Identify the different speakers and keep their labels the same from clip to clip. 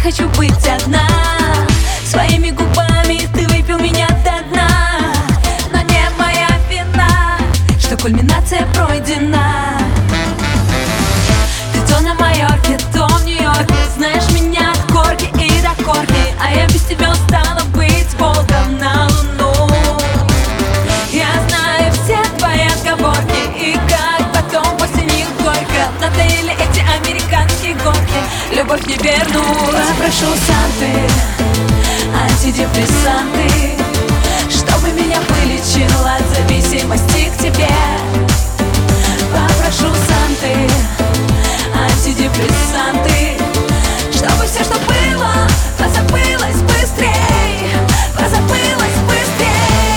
Speaker 1: хочу быть одна. Своими губами ты выпил меня до дна. Но не моя вина, что кульминация пройдена. Ты то на Майорке, то в Нью-Йорке. Знаешь меня от корки и до корки, а я без тебя устала быть волком на луну. Я знаю все твои отговорки и как потом после них горько. Надоели эти американские горки, любовь не вернуть. Попрошу Санты антидепрессанты, чтобы меня вылечил от зависимости к тебе. Попрошу Санты антидепрессанты, чтобы все, что было, позабылось быстрей, позабылось быстрей.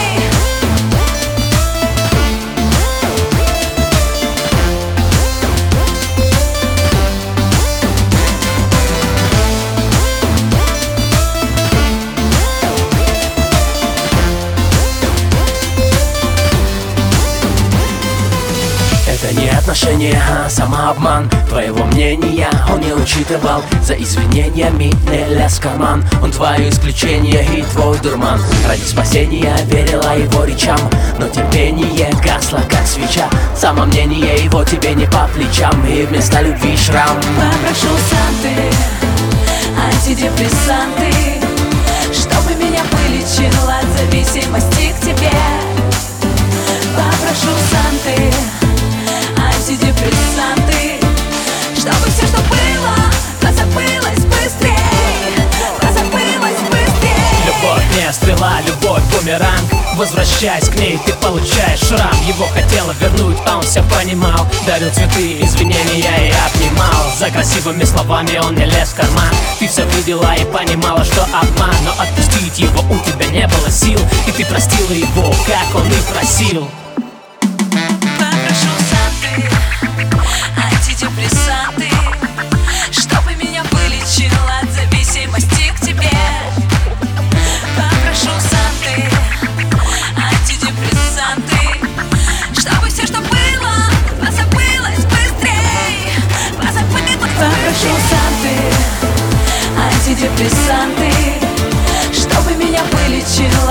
Speaker 2: Это не отношения, а самообман. Твоего мнения он не учитывал. За извинениями не лез в карман. Он твое исключение и твой дурман. Ради спасения верила его речам, но терпение гасло, как свеча. Самомнение его тебе не по плечам, и вместо любви шрам.
Speaker 1: Попрошу Санты антидепрессанты, чтобы меня вылечил от зависимости к тебе. Попрошу Санты антидепрессанты, чтобы все, что было, позабылось быстрей, позабылось быстрей.
Speaker 2: Любовь не стрела, любовь бумеранг. Возвращаясь к ней, ты получаешь шрам. Его хотела вернуть, а он все понимал. Дарил цветы, извинения и обнимал. За красивыми словами он не лез в карман. Ты все видела и понимала, что обман, но отпустить его у тебя не было сил, и ты простила его, как он и просил.
Speaker 1: Попрошу Санты антидепрессанты, чтобы меня вылечил от зависимости к тебе. Попрошу Санты антидепрессанты, чтобы все, что было, позабылось быстрей, позабылось. Попрошу Санты антидепрессанты, чтобы меня вылечил